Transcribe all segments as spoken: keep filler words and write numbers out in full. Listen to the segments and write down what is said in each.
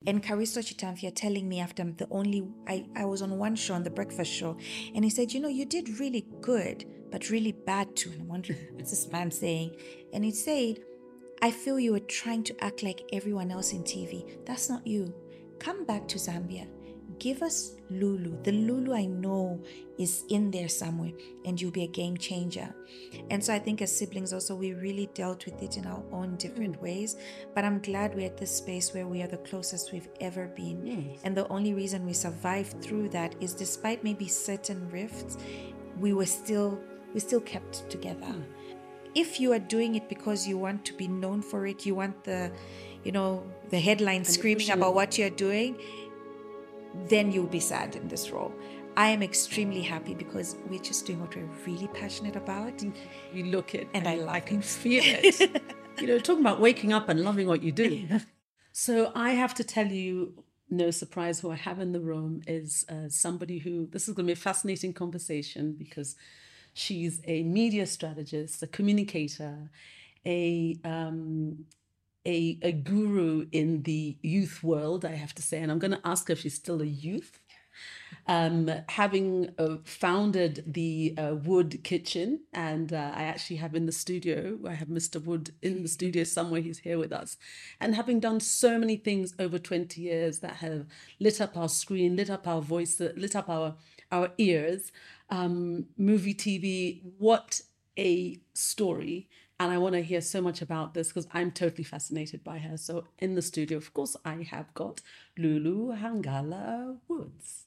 And Karisto Chitamfia telling me after the only, I, I was on one show, on the breakfast show, and he said, you know, you did really good, but really bad too. And I'm wondering, what's this man saying? And he said, I feel you were trying to act like everyone else in T V. That's not you. Come back to Zambia. Give us Lulu. The Lulu I know is in there somewhere, and you'll be a game changer. And so I think as siblings also, we really dealt with it in our own different mm. ways. But I'm glad we're at this space where we are the closest we've ever been. Yes. And the only reason we survived through that is despite maybe certain rifts, we were still, we still kept together. Mm. If you are doing it because you want to be known for it, you want the, you know, the headline screaming about what you're doing, then you'll be sad in this role. I am extremely happy because we're just doing what we're really passionate about. You look it and, and I love I can it. feel it. You know, talking about waking up and loving what you do. So I have to tell you, no surprise, who I have in the room is uh, somebody who, this is going to be a fascinating conversation because she's a media strategist, a communicator, a um, A, a guru in the youth world, I have to say, and I'm going to ask her if she's still a youth. Um, having uh, founded the uh, Wood Kitchen, and uh, I actually have in the studio, I have Mister Wood in the studio somewhere, he's here with us, and having done so many things over twenty years that have lit up our screen, lit up our voice, lit up our, our ears, um, movie, T V, what a story. And I want to hear so much about this because I'm totally fascinated by her. So in the studio, of course, I have got Lulu Hangala Woods.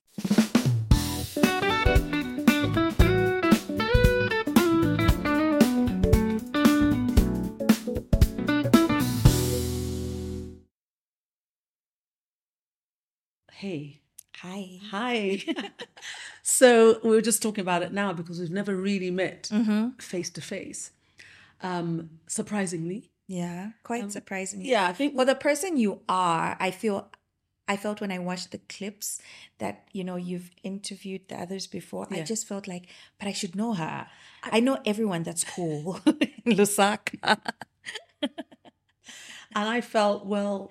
Hey. Hi. Hi. So we were just talking about it now because we've never really met mm-hmm. face to face. Um, surprisingly. Yeah, quite um, surprisingly. Yeah, I think... For the person you are, I feel... I felt when I watched the clips that, you know, you've interviewed the others before, yeah. I just felt like, but I should know her. I, I know everyone that's cool in Lusaka. And I felt, well,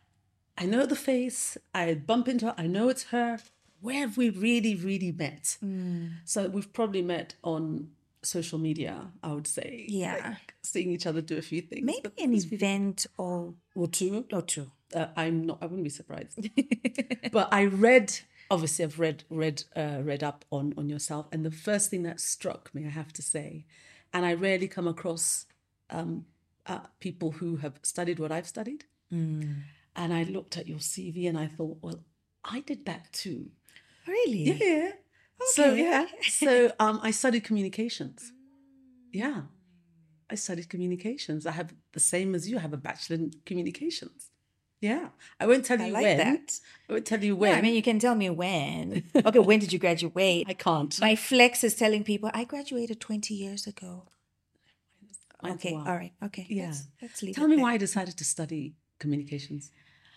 I know the face. I bump into her. I know it's her. Where have we really, really met? Mm. So we've probably met on social media, I would say. Yeah. Like seeing each other do a few things. Maybe an event or... Or two. Or two. Uh, I'm not. I wouldn't be surprised. But I read. Obviously, I've read read uh, read up on on yourself, and the first thing that struck me, I have to say, and I rarely come across um, uh, people who have studied what I've studied. Mm. And I looked at your C V, and I thought, well, I did that too. Really? Yeah. yeah. Okay. So yeah. So um, I studied communications. Yeah, I studied communications. I have the same as you. I have a bachelor in communications. Yeah, I won't tell I you like when. That. I won't tell you when. Yeah, I mean, you can tell me when. Okay, when did you graduate? I can't. My flex is telling people I graduated twenty years ago. Mine's okay, all right, okay. Yeah. Let's, let's leave tell it me there. why I decided to study communications.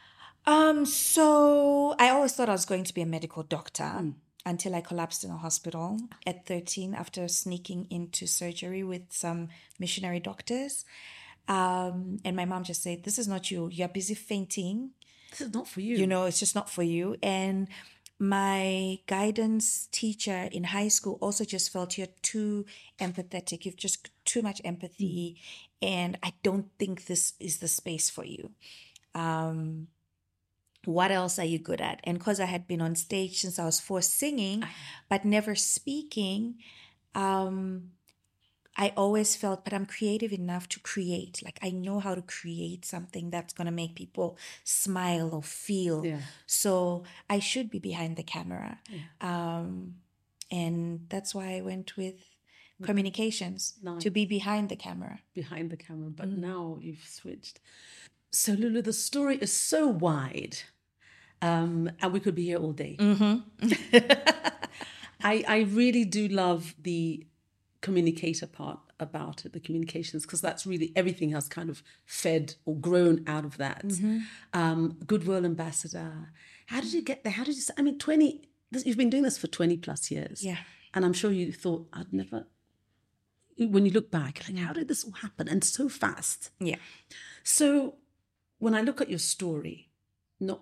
Um, so I always thought I was going to be a medical doctor mm. until I collapsed in a hospital at thirteen after sneaking into surgery with some missionary doctors. Um, and my mom just said, this is not you. You're busy fainting. This is not for you. You know, it's just not for you. And my guidance teacher in high school also just felt you're too empathetic. You've just too much empathy. Mm. And I don't think this is the space for you. Um, what else are you good at? And because I had been on stage since I was four singing, but never speaking, um, I always felt, but I'm creative enough to create. Like I know how to create something that's going to make people smile or feel. Yeah. So I should be behind the camera. Yeah. Um, and that's why I went with communications, nice. To be behind the camera. Behind the camera, but mm. now you've switched. So Lulu, the story is so wide, um, and we could be here all day. Mm-hmm. I, I really do love the communicator part about it, the communications, because that's really everything has kind of fed or grown out of that. Mm-hmm. Um, Goodwill Ambassador. How did you get there? How did you? I mean, twenty. This, you've been doing this for twenty plus years. Yeah, and I'm sure you thought I'd never. When you look back, like, how did this all happen? And so fast. Yeah. So when I look at your story, not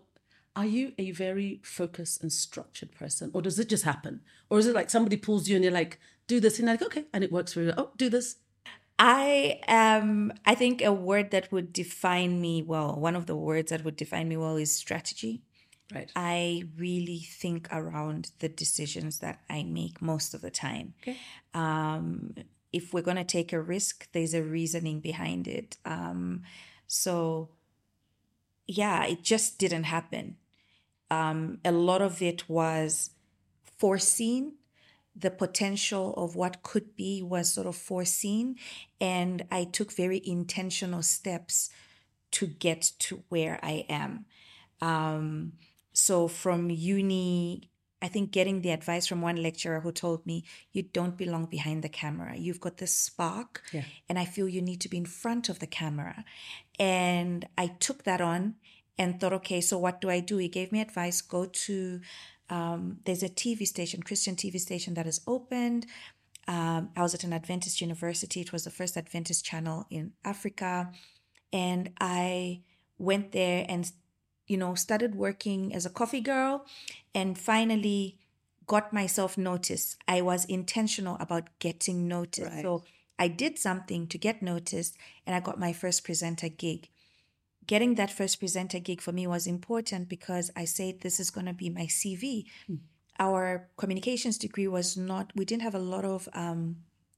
Are you a very focused and structured person, or does it just happen? Or is it like somebody pulls you and you're like, do this, and you're like, okay, and it works for you. Oh, do this. I um I think a word that would define me well, one of the words that would define me well is strategy. Right. I really think around the decisions that I make most of the time. Okay. Um, if we're going to take a risk, there's a reasoning behind it. Um, so, yeah, it just didn't happen. Um, a lot of it was foreseen. The potential of what could be was sort of foreseen. And I took very intentional steps to get to where I am. Um, so from uni, I think getting the advice from one lecturer who told me, you don't belong behind the camera. You've got this spark, Yeah. and I feel you need to be in front of the camera. And I took that on and thought, okay, so what do I do? He gave me advice, go to, um, there's a T V station, Christian T V station that is opened. Um, I was at an Adventist university. It was the first Adventist channel in Africa. And I went there and, you know, started working as a coffee girl and finally got myself noticed. I was intentional about getting noticed. Right. So I did something to get noticed and I got my first presenter gig. Getting that first presenter gig for me was important because I said, this is going to be my C V. Mm. Our communications degree was not, we didn't have a lot of, um,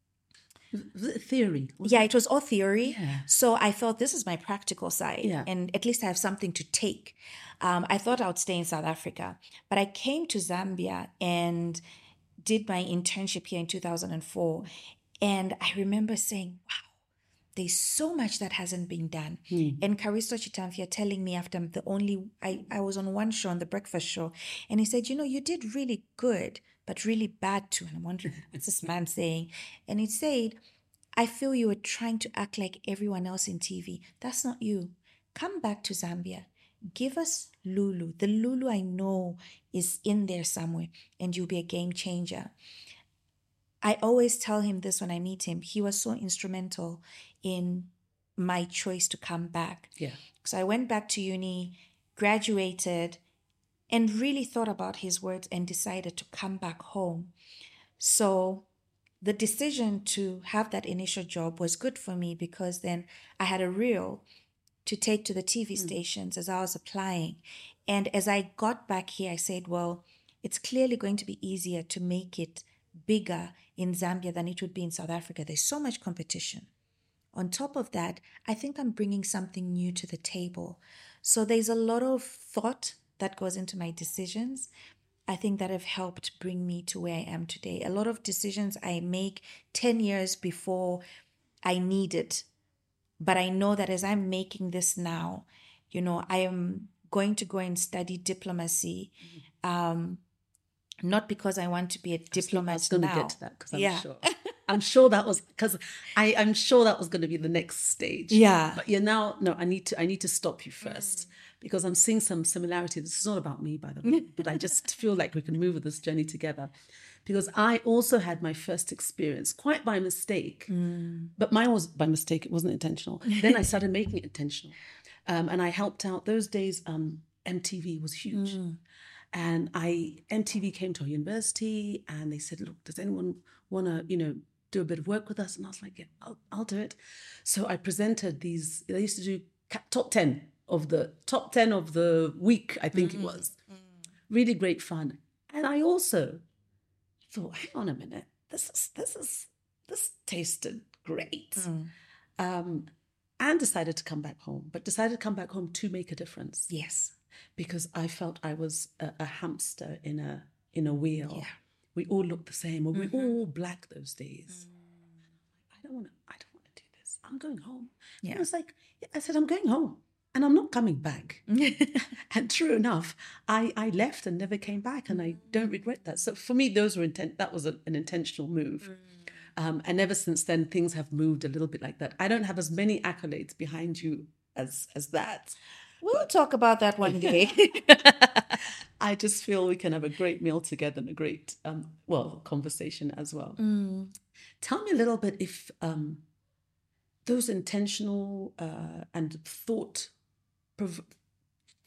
theory. Yeah, it was all theory. Yeah. So I thought this is my practical side. Yeah. And at least I have something to take. Um, I thought I would stay in South Africa. But I came to Zambia and did my internship here in two thousand four. And I remember saying, wow, there's so much that hasn't been done. Hmm. And Karisto Chitamfia telling me after the only, I, I was on one show, on the breakfast show, and he said, you know, you did really good, but really bad too. And I'm wondering, what's this man saying? And he said, I feel you were trying to act like everyone else in T V. That's not you. Come back to Zambia. Give us Lulu. The Lulu I know is in there somewhere, and you'll be a game changer. I always tell him this when I meet him. He was so instrumental in my choice to come back. Yeah. So I went back to uni, graduated, and really thought about his words and decided to come back home. So the decision to have that initial job was good for me because then I had a reel to take to the T V mm. stations as I was applying. And as I got back here, I said, well, it's clearly going to be easier to make it bigger in Zambia than it would be in South Africa. There's so much competition. On top of that, I think I'm bringing something new to the table. So there's a lot of thought that goes into my decisions. I think that have helped bring me to where I am today. A lot of decisions I make ten years before I need it. But I know that as I'm making this now, you know, I am going to go and study diplomacy. Mm-hmm. Um, not because I want to be a diplomat. I was going now. to get to that because I'm yeah. sure. I'm sure that was because I I'm sure that was going to be the next stage. Yeah. But you're now no. I need to I need to stop you first. Mm. Because I'm seeing some similarity. This is not about me, by the way, but I just feel like we can move with this journey together. Because I also had my first experience, quite by mistake, mm. but mine was by mistake. It wasn't intentional. Then I started making it intentional. Um, and I helped out. Those days, um, M T V was huge. Mm. And I M T V came to our university and they said, look, does anyone want to, you know, do a bit of work with us? And I was like, yeah, I'll, I'll do it. So I presented these, they used to do top ten. Of the top ten of the week, I think mm-hmm. it was. Mm. Really great fun. And I also thought, hang on a minute, this is this is this tasted great. Mm. Um, and decided to come back home, but decided to come back home to make a difference. Yes. Because I felt I was a, a hamster in a in a wheel. Yeah. We all looked the same, or mm-hmm. we all black those days. Mm. I don't want to I don't want to do this. I'm going home. Yeah. And I was like, I said, I'm going home. And I'm not coming back. And true enough, I, I left and never came back, and I don't regret that. So for me, those were intent. That was a, an intentional move. Mm. Um, and ever since then, things have moved a little bit like that. I don't have as many accolades behind you as as that. We'll but, talk about that one day. I just feel we can have a great meal together and a great, um, well, conversation as well. Mm. Tell me a little bit if um, those intentional uh, and thought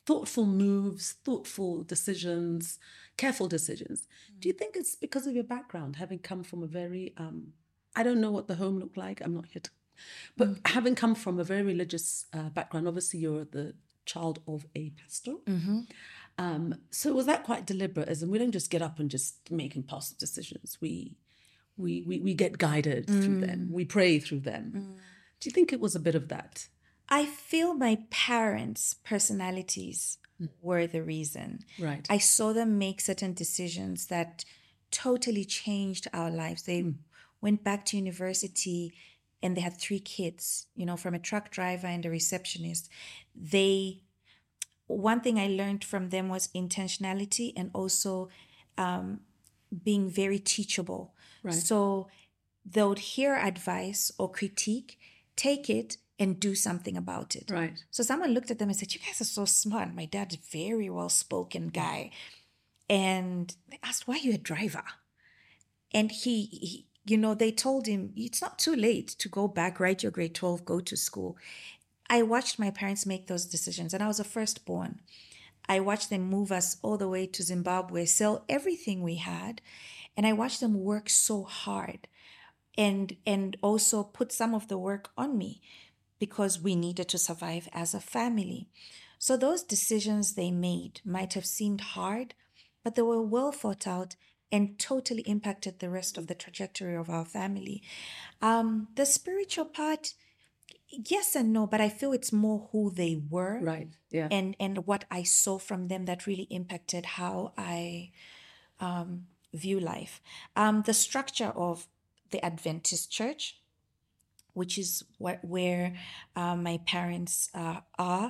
thoughtful moves, thoughtful decisions, careful decisions. Mm. Do you think it's because of your background, having come from a very, um, I don't know what the home looked like, I'm not here to, but mm. having come from a very religious uh, background, obviously you're the child of a pastor. Mm-hmm. Um, so was that quite deliberate? As in, we don't just get up and just make impulsive decisions. We we we, we get guided mm. through them. We pray through them. Mm. Do you think it was a bit of that? I feel my parents' personalities mm. were the reason. Right. I saw them make certain decisions that totally changed our lives. They mm. went back to university and they had three kids, you know, from a truck driver and a receptionist. They, one thing I learned from them was intentionality and also um, being very teachable. Right. So they would hear advice or critique, take it, and do something about it. Right. So someone looked at them and said, you guys are so smart. My dad's a very well-spoken guy. And they asked, why are you a driver? And he, he, you know, they told him, it's not too late to go back, write your grade twelve, go to school. I watched my parents make those decisions, and I was a firstborn. I watched them move us all the way to Zimbabwe, sell everything we had, and I watched them work so hard and, and also put some of the work on me, because we needed to survive as a family. So those decisions they made might have seemed hard, but they were well thought out and totally impacted the rest of the trajectory of our family. Um, the spiritual part, yes and no, but I feel it's more who they were. Right, yeah. And, and what I saw from them that really impacted how I um, view life. Um, the structure of the Adventist church, which is what where uh, my parents uh, are,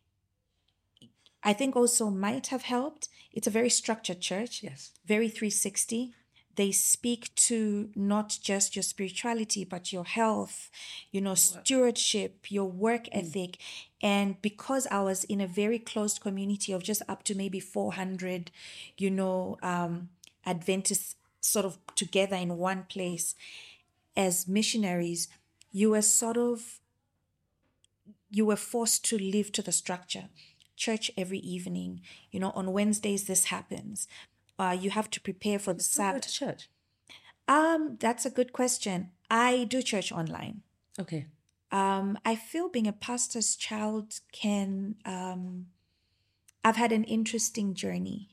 I think also might have helped. It's a very structured church, yes, very three sixty. They speak to not just your spirituality, but your health, you know, stewardship, your work ethic. Mm. And because I was in a very closed community of just up to maybe four hundred, you know, um, Adventists sort of together in one place as missionaries, you were sort of, you were forced to live to the structure. Church every evening, you know, on Wednesdays this happens. Uh, you have to prepare for the Sabbath. To church? Um, that's a good question. I do church online. Okay. Um, I feel being a pastor's child can, um, I've had an interesting journey.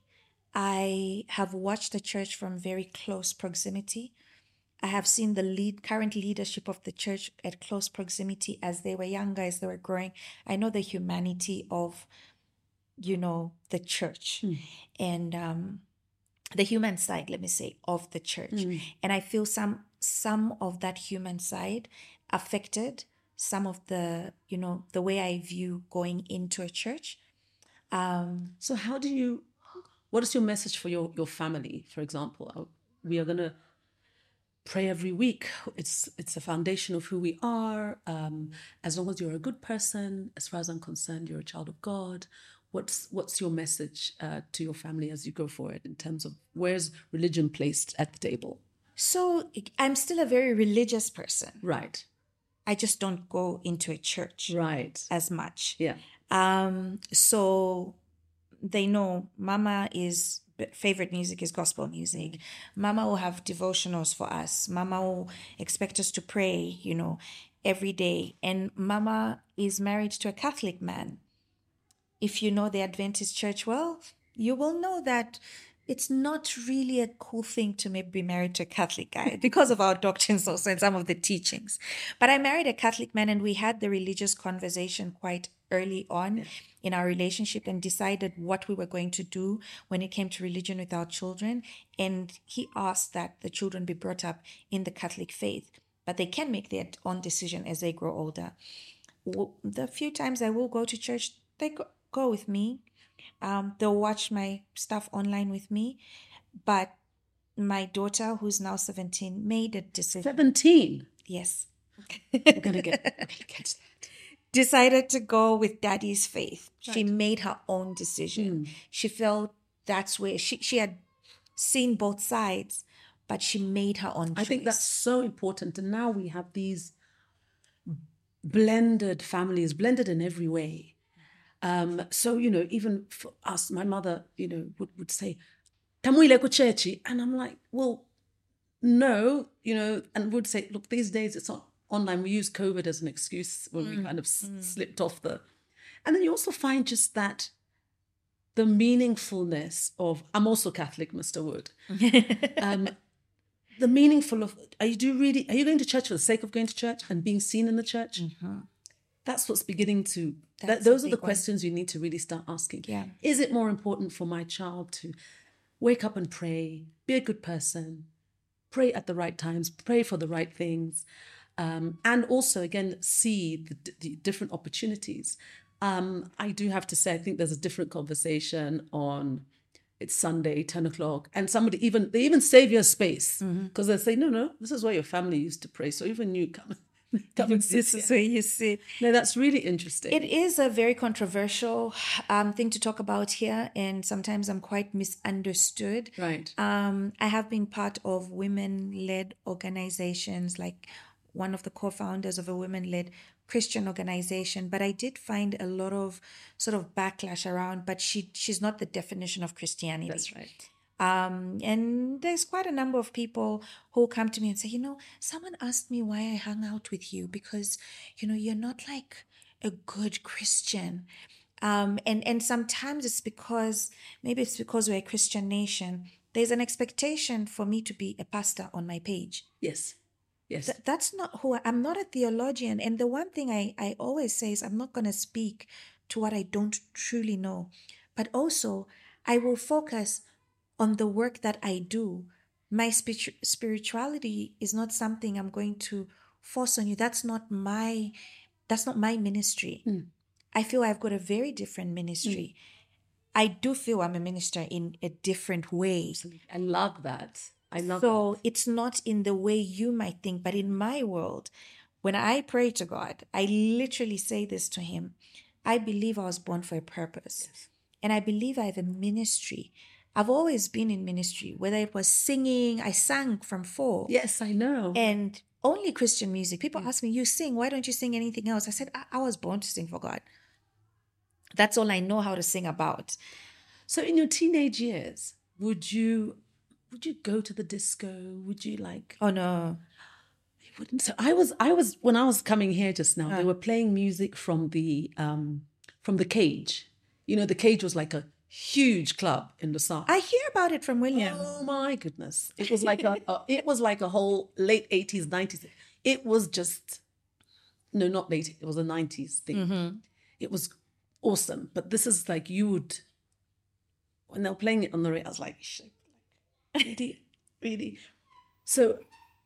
I have watched the church from very close proximity. I have seen the lead current leadership of the church at close proximity as they were younger, as they were growing. I know the humanity of, you know, the church mm. and um, the human side, let me say, of the church. Mm. And I feel some some of that human side affected some of the, you know, the way I view going into a church. Um, so how do you, what is your message for your, your family, for example? We are going to pray every week. It's it's a foundation of who we are. Um, as long as you're a good person, as far as I'm concerned, you're a child of God. What's what's your message uh, to your family as you go forward in terms of where's religion placed at the table? So I'm still a very religious person. Right. I just don't go into a church. Right. As much. Yeah. Um. So they know Mama is. Favorite music is gospel music. Mama will have devotionals for us. Mama will expect us to pray, you know, every day. And Mama is married to a Catholic man. If you know the Adventist church well, you will know that it's not really a cool thing to maybe be married to a Catholic guy because of our doctrines also and some of the teachings. But I married a Catholic man and we had the religious conversation quite early on in our relationship and decided what we were going to do when it came to religion with our children. And he asked that the children be brought up in the Catholic faith, but they can make their own decision as they grow older. The few times I will go to church, they go, go with me. Um, they'll watch my stuff online with me. But my daughter, who's now seventeen, made a decision. seventeen? Yes. We're going to get that. Decided to go with daddy's faith. Right. She made her own decision. Mm. She felt that's where she, she had seen both sides, but she made her own choice. I think that's so important. And now we have these blended families, blended in every way. Um, so, you know, even for us, my mother, you know, would, would say, "Tamuile ko chechi," and I'm like, well, no, you know, and would say, look, these days it's not online. We use COVID as an excuse when we kind of s- slipped off the. And then you also find just that the meaningfulness of, I'm also Catholic, Mister Wood. um, the meaningful of, are you do really, are you going to church for the sake of going to church and being seen in the church? Mm-hmm. That's what's beginning to, that, That's a those are the big one. questions you need to really start asking. Yeah. Is it more important for my child to wake up and pray, be a good person, pray at the right times, pray for the right things, um, and also, again, see the, the different opportunities. Um, I do have to say, I think there's a different conversation on, it's Sunday, ten o'clock, and somebody even, they even save your space because they say, no, no, this is where your family used to pray. So even you come, come and sit This here. is where you sit. No, that's really interesting. It is a very controversial um, thing to talk about here, and sometimes I'm quite misunderstood. Right. Um, I have been part of women-led organizations, like one of the co-founders of a women-led Christian organization, but I did find a lot of sort of backlash around, but she she's not the definition of Christianity. That's right. Um, and there's quite a number of people who come to me and say, you know, someone asked me why I hung out with you because, you know, you're not like a good Christian. Um, and, and sometimes it's because, maybe it's because we're a Christian nation. There's an expectation for me to be a pastor on my page. Yes. Yes. Th- that's not who I, I'm not a theologian. And the one thing I, I always say is I'm not going to speak to what I don't truly know. But also, I will focus on the work that I do. My spirit- spirituality is not something I'm going to force on you. That's not my that's not my ministry. Mm. I feel I've got a very different ministry. I do feel I'm a minister in a different way. I love that. I love So that. it's not in the way you might think, but in my world, when I pray to God, I literally say this to Him. I believe I was born for a purpose. Yes. And I believe I have a ministry. I've always been in ministry, whether it was singing, I sang from four. Yes, I know. And only Christian music. People ask me, you sing, why don't you sing anything else? I said, I, I was born to sing for God. That's all I know how to sing about. So in your teenage years, would you would you go to the disco? Would you like Oh no. you wouldn't? So I was I was when I was coming here just now, Uh. they were playing music from the um from the Cage. You know, the Cage was like a huge club in the South. I hear about it from William. Oh my goodness. It was like a, a it was like a whole late eighties, nineties. It was just no, not late, it was a nineties thing. Mm-hmm. It was awesome. But this is like you would when they were playing it on the radio, I was like, shit, really, really. So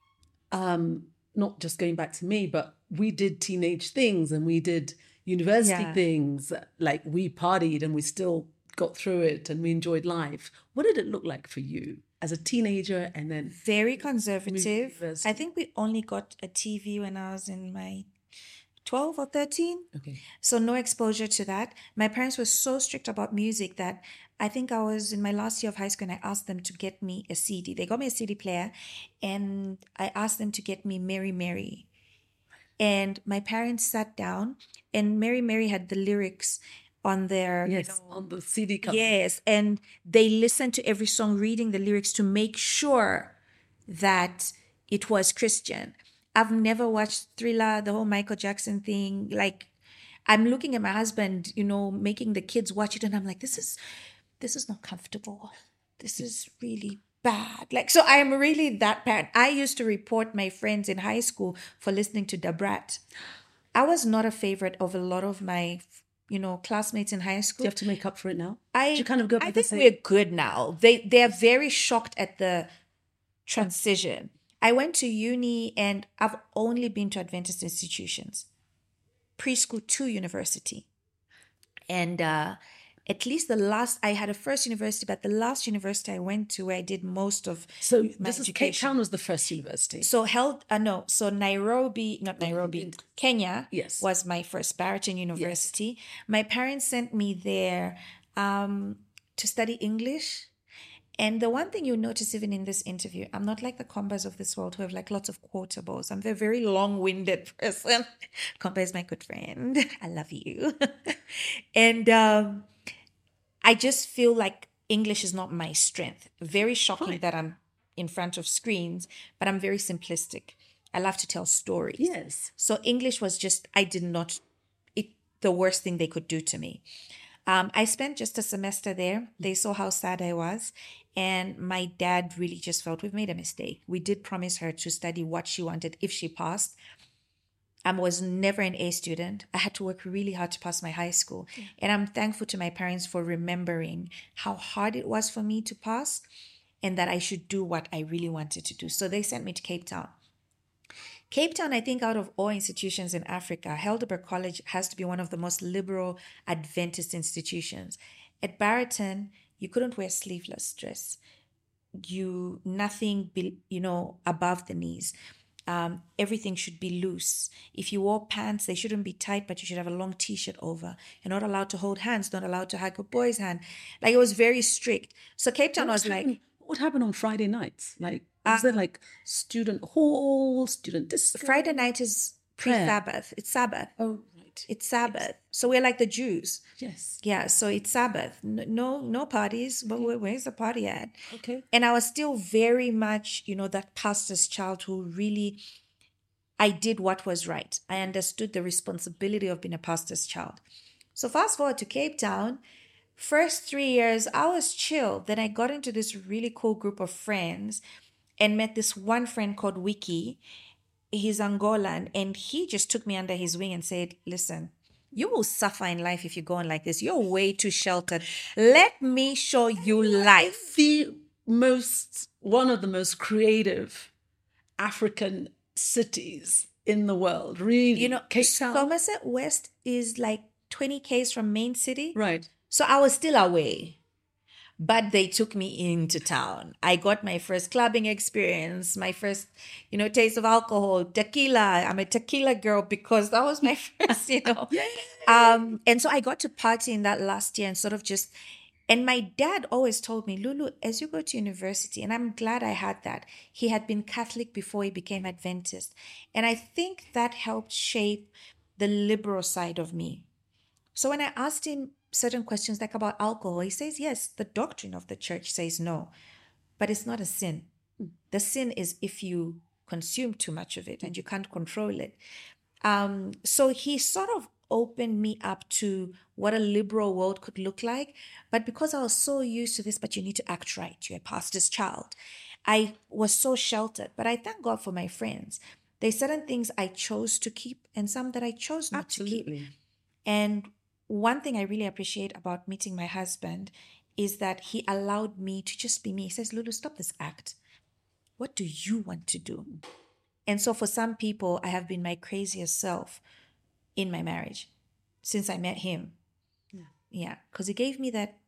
um not just going back to me, but we did teenage things and we did university Yeah. things. Like we partied and we still got through it and we enjoyed life. What did it look like for you as a teenager and then Very conservative. University. I think we only got a T V when I was in my twelve or thirteen. okay. So no exposure to that. My parents were so strict about music that I think I was in my last year of high school and I asked them to get me a C D. They got me a C D player and I asked them to get me Mary Mary. And my parents sat down and Mary Mary had the lyrics on their you Yes, know, on the C D cover. yes, and they listened to every song, reading the lyrics to make sure that it was Christian. I've never watched Thriller, the whole Michael Jackson thing. Like, I'm looking at my husband, you know, making the kids watch it, and I'm like, this is, this is not comfortable. This is really bad. Like, so I am really that parent. I used to report my friends in high school for listening to Da Brat. I was not a favorite of a lot of my, you know, classmates in high Do school. you have to make up for it now? I Do you kind of go back I and think say, we're good now. They they are very shocked at the transition. I went to uni and I've only been to Adventist institutions, preschool to university, and uh, at least the last I had a first university, but the last university I went to where I did most of so my this is Cape education. Town was the first university. So held uh, no, so Nairobi, not Nairobi, Kenya Yes. was my first Barrington University. My parents sent me there um, to study English, And the one thing you notice even in this interview, I'm not like the Combas of this world who have like lots of quotables. I'm a very long-winded person. Comba is my good friend. I love you. and um, I just feel like English is not my strength. Very shocking Fine. that I'm in front of screens, but I'm very simplistic. I love to tell stories. Yes. So English was just, I did not, it the worst thing they could do to me. Um, I spent just a semester there. They saw how sad I was. And my dad really just felt we've made a mistake. We did promise her to study what she wanted if she passed. I was never an A student. I had to work really hard to pass my high school. Yeah. And I'm thankful to my parents for remembering how hard it was for me to pass and that I should do what I really wanted to do. So they sent me to Cape Town. Cape Town, I think out of all institutions in Africa, Helderberg College has to be one of the most liberal Adventist institutions. At Barberton, you couldn't wear sleeveless dress. You, nothing, be, you know, above the knees. Um, everything should be loose. If you wore pants, they shouldn't be tight, but you should have a long t-shirt over. You're not allowed to hold hands, not allowed to hug a boy's hand. Like, it was very strict. So Cape Town what was happened, like... What happened on Friday nights? Like, was uh, there like student hall, student disco? Friday night is pre-Sabbath. It's Sabbath. Oh, right. It's Sabbath. Yes. So we're like the Jews. Yes. Yeah, so it's Sabbath. No, no parties. But okay. Where's the party at? Okay. And I was still very much, you know, that pastor's child who really, I did what was right. I understood the responsibility of being a pastor's child. So fast forward to Cape Town. First three years, I was chill. Then I got into this really cool group of friends and met this one friend called Wiki. He's Angolan, and he just took me under his wing and said, listen, you will suffer in life if you go on like this. You're way too sheltered. Let me show you life. The most, one of the most creative African cities in the world, really. You know, Cape Town. Somerset West is like twenty kays from main city. Right. So I was still away, but they took me into town. I got my first clubbing experience, my first, you know, taste of alcohol, tequila. I'm a tequila girl because that was my first, you know. yeah. Um, and so I got to party in that last year and sort of just, and my dad always told me, Lulu, as you go to university, and I'm glad I had that. He had been Catholic before he became Adventist. And I think that helped shape the liberal side of me. So when I asked him certain questions like about alcohol, he says, yes, the doctrine of the church says no, but it's not a sin. Mm. The sin is if you consume too much of it and you can't control it. Um, so he sort of opened me up to what a liberal world could look like. But because I was so used to this, but you need to act right, you're a pastor's child, I was so sheltered. But I thank God for my friends. There's certain things I chose to keep and some that I chose not Absolutely. to keep. And one thing I really appreciate about meeting my husband is that he allowed me to just be me. He says, Lulu, stop this act. What do you want to do? And so for some people, I have been my craziest self in my marriage since I met him. Yeah. Yeah. Because he gave me that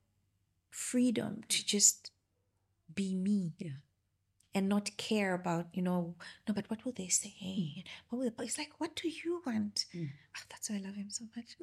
freedom to just be me. Yeah. And not care about, you know, no, but what will they say? Mm. What will they, it's like, what do you want? Mm. Oh, that's why I love him so much.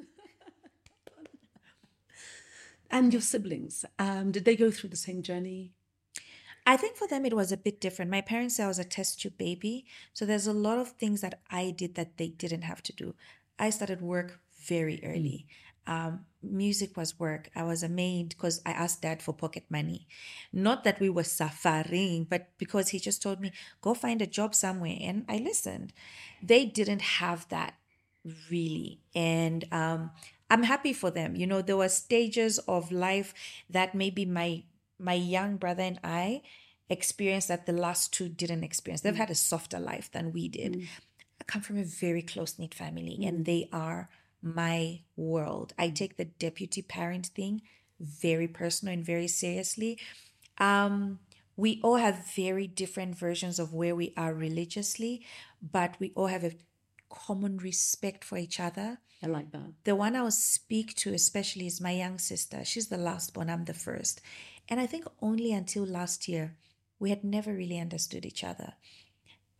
And your siblings, um, did they go through the same journey? I think for them it was a bit different. My parents said I was a test tube baby. So there's a lot of things that I did that they didn't have to do. I started work very early. Mm. Um, music was work. I was a maid because I asked dad for pocket money. Not that we were suffering, but because he just told me, go find a job somewhere. And I listened. They didn't have that really. And um I'm happy for them. You know, there were stages of life that maybe my my young brother and I experienced that the last two didn't experience. They've mm. had a softer life than we did. Mm. I come from a very close-knit family mm. and they are my world. I take the deputy parent thing very personal and very seriously. Um, we all have very different versions of where we are religiously, but we all have a common respect for each other. I like that. The one I'll speak to especially is my young sister. She's the last born, I'm the first. And I think only until last year, we had never really understood each other.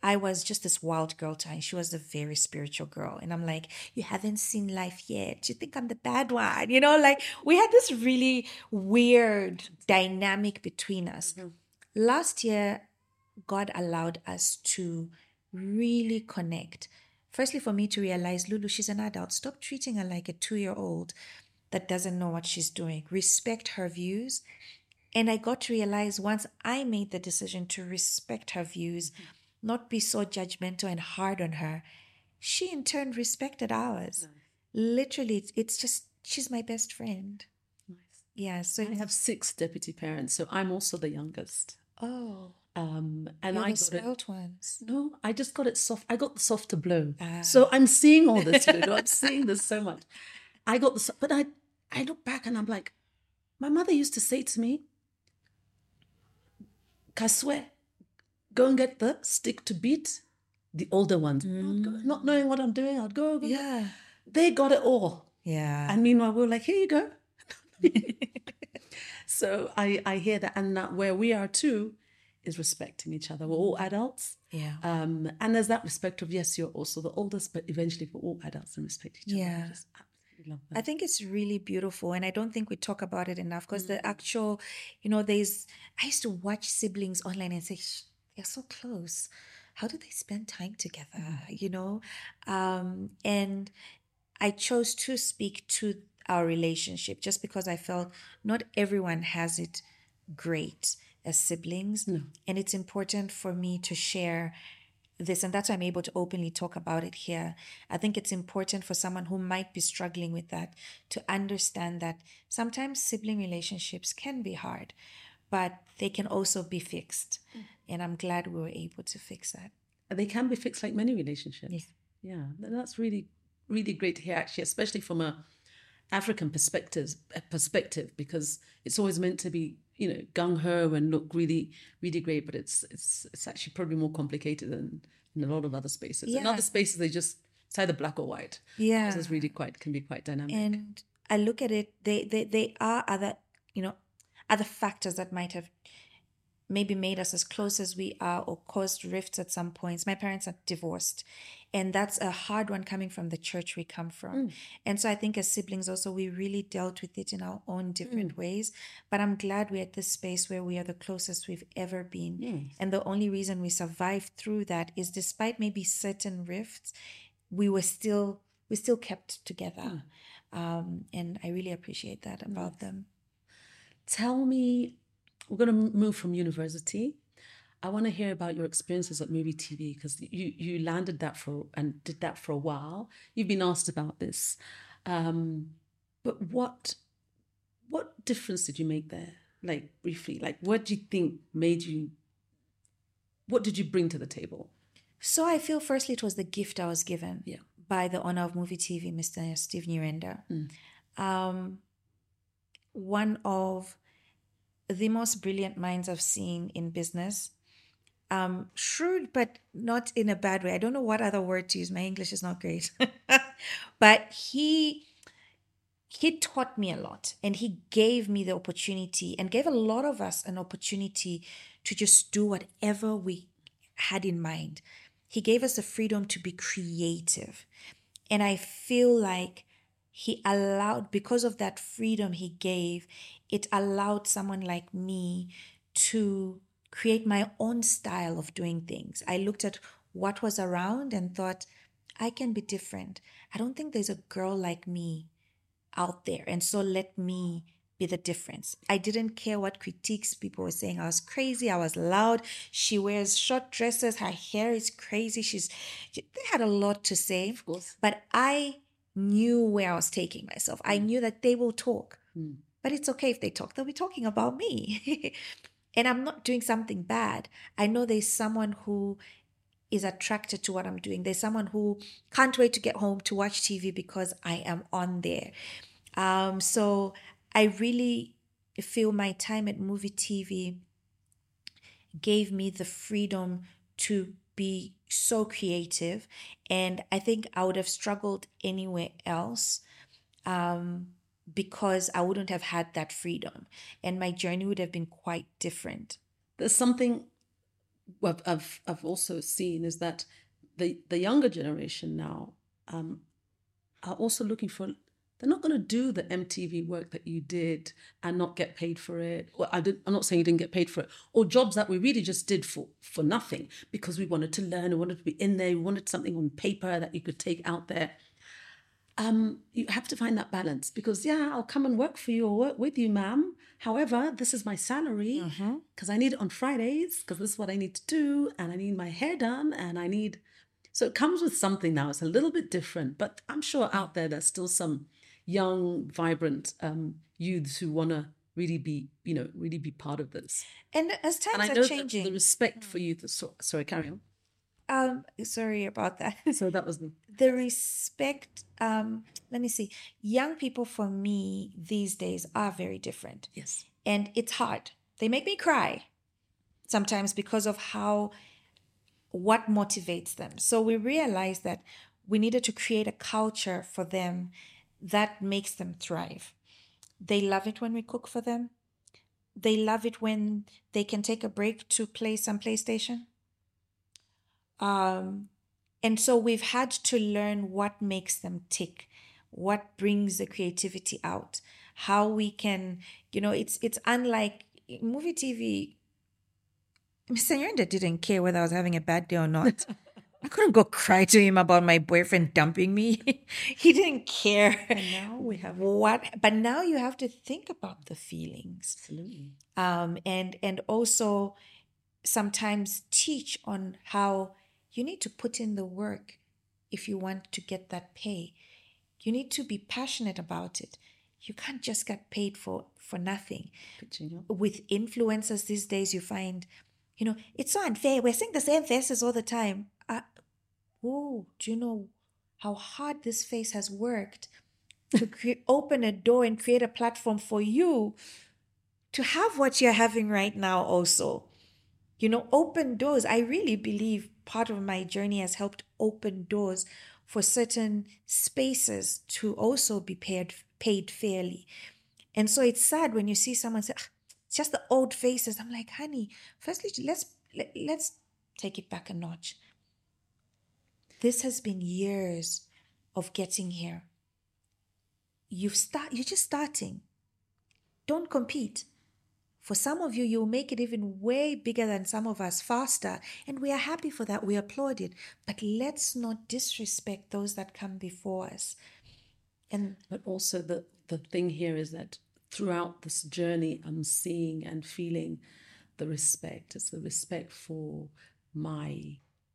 I was just this wild girl to her, and she was a very spiritual girl. And I'm like, you haven't seen life yet. You think I'm the bad one? You know, like we had this really weird dynamic between us. Mm-hmm. Last year, God allowed us to really connect. Firstly, for me to realize, Lulu, she's an adult. Stop treating her like a two-year-old that doesn't know what she's doing. Respect her views. And I got to realize once I made the decision to respect her views, mm-hmm. not be so judgmental and hard on her, she in turn respected ours. Nice. Literally, it's, it's just, she's my best friend. Nice. Yeah. So I have six deputy parents, so I'm also the youngest. Oh. Um, and You're I the got spoiled it. ones. No, I just got it soft. I got the softer blow. Ah. So I'm seeing all this. You know, I'm seeing this so much. I got the, but I, I look back and I'm like, my mother used to say to me, Kaswe, go and get the stick to beat the older ones. Mm. Go, not knowing what I'm doing, I'd go. go yeah. They got it all. Yeah. And meanwhile, we we're like, here you go. So I, I hear that. And that where we are too is respecting each other. We're all adults. Yeah. Um, and there's that respect of, yes, you're also the oldest, but eventually we're all adults and respect each yeah. other. I just absolutely love that. I think it's really beautiful. And I don't think we talk about it enough because mm. the actual, you know, there's, I used to watch siblings online and say, they're so close. How do they spend time together? Mm. You know? Um, and I chose to speak to our relationship just because I felt not everyone has it great as siblings. No. And it's important for me to share this, and that's why I'm able to openly talk about it here. I think it's important for someone who might be struggling with that to understand that sometimes sibling relationships can be hard, but they can also be fixed. Mm. And I'm glad we were able to fix that. They can be fixed like many relationships. Yeah, yeah. That's really, really great to hear, actually, especially from a African perspective, perspective, because it's always meant to be, you know, gung-ho and look really, really great, but it's it's it's actually probably more complicated than in a lot of other spaces. Yeah. In other spaces, they just, it's either black or white. Yeah. This is really quite, can be quite dynamic. And I look at it, they, they, they are other, you know, other factors that might have maybe made us as close as we are or caused rifts at some points. My parents are divorced, and that's a hard one coming from the church we come from. Mm. And so I think as siblings also, we really dealt with it in our own different mm. ways. But I'm glad we're at this space where we are the closest we've ever been. Yes. And the only reason we survived through that is despite maybe certain rifts, we were still, we still kept together. Mm. Um, and I really appreciate that about yes. them. Tell me, we're going to move from university. I want to hear about your experiences at Movie T V, because you, you landed that for and did that for a while. You've been asked about this. Um, but what what difference did you make there? Like, briefly, like, what do you think made you, what did you bring to the table? So I feel firstly it was the gift I was given yeah. by the owner of Movie T V, Mister Steve Nyirenda. Mm. Um, one of the most brilliant minds I've seen in business. Um, shrewd, but not in a bad way. I don't know what other word to use. My English is not great. But he he taught me a lot, and he gave me the opportunity and gave a lot of us an opportunity to just do whatever we had in mind. He gave us the freedom to be creative. And I feel like he allowed, because of that freedom he gave, it allowed someone like me to create my own style of doing things. I looked at what was around and thought, I can be different. I don't think there's a girl like me out there. And so let me be the difference. I didn't care what critiques people were saying. I was crazy. I was loud. She wears short dresses. Her hair is crazy. She's, they had a lot to say. Of course. But I knew where I was taking myself. I knew that they will talk. Mm. But it's okay if they talk. They'll be talking about me. And I'm not doing something bad. I know there's someone who is attracted to what I'm doing. There's someone who can't wait to get home to watch T V because I am on there. Um, so I really feel my time at Movie T V gave me the freedom to be so creative. And I think I would have struggled anywhere else. Um, because I wouldn't have had that freedom, and my journey would have been quite different. There's something what I've I've also seen is that the the younger generation now um, are also looking for. They're not going to do the M T V work that you did and not get paid for it. Well, I did, I'm not saying you didn't get paid for it, or jobs that we really just did for for nothing because we wanted to learn, we wanted to be in there, we wanted something on paper that you could take out there. Um, you have to find that balance because, yeah, I'll come and work for you or work with you, ma'am. However, this is my salary because I need it on Fridays because this is what I need to do and I need my hair done and I need... So it comes with something now. It's a little bit different, but I'm sure out there there's still some young, vibrant um, youths who want to really be, you know, really be part of this. And as times And I are know changing, that the respect for youth is so, sorry, carry on. um, sorry about that. So that was the... The respect, um, let me see. Young people for me these days are very different. Yes. And it's hard. They make me cry sometimes because of how, what motivates them. So we realized that we needed to create a culture for them that makes them thrive. They love it when we cook for them. They love it when they can take a break to play some PlayStation. Um, and so we've had to learn what makes them tick, what brings the creativity out, how we can, you know, it's it's unlike movie T V. Mister Yonda didn't care whether I was having a bad day or not. I couldn't go cry to him about my boyfriend dumping me. He didn't care. And now we have... what, but now you have to think about the feelings. Absolutely. Um, and and also sometimes teach on how you need to put in the work if you want to get that pay. You need to be passionate about it. You can't just get paid for, for nothing. With influencers these days, you find, you know, it's so unfair. We're seeing the same faces all the time. Uh, oh, do you know how hard this face has worked to cre- open a door and create a platform for you to have what you're having right now also? You know, open doors. I really believe part of my journey has helped open doors for certain spaces to also be paid paid fairly. And so it's sad when you see someone say, ah, it's just the old faces. I'm like, honey, firstly, let's let, let's take it back a notch. This has been years of getting here. You've start, you're just starting. Don't compete. For some of you, you'll make it even way bigger than some of us, faster. And we are happy for that. We applaud it. But let's not disrespect those that come before us. And But also the, the thing here is that throughout this journey, I'm seeing and feeling the respect. It's the respect for my,